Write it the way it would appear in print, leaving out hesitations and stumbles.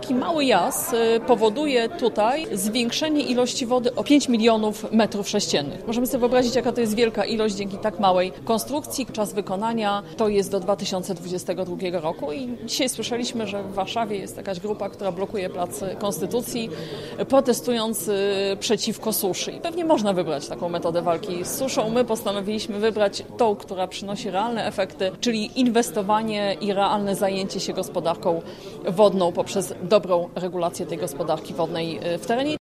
taki mały jaz powoduje tutaj zwiększenie ilości wody o 5 milionów metrów sześciennych. Możemy sobie wyobrazić, jaka to jest wielka ilość dzięki tak małej konstrukcji. Czas wykonania to jest do 2022 roku i dzisiaj słyszeliśmy, że w Warszawie jest jakaś grupa, która blokuje Plac Konstytucji, protestując przeciwko suszy. I pewnie można wybrać taką metodę walki z suszą. My postanowiliśmy wybrać tą, która przynosi realne efekty, czyli inwestowanie i realne zajęcie się gospodarką wodną poprzez dobrą regulację tej gospodarki wodnej w terenie.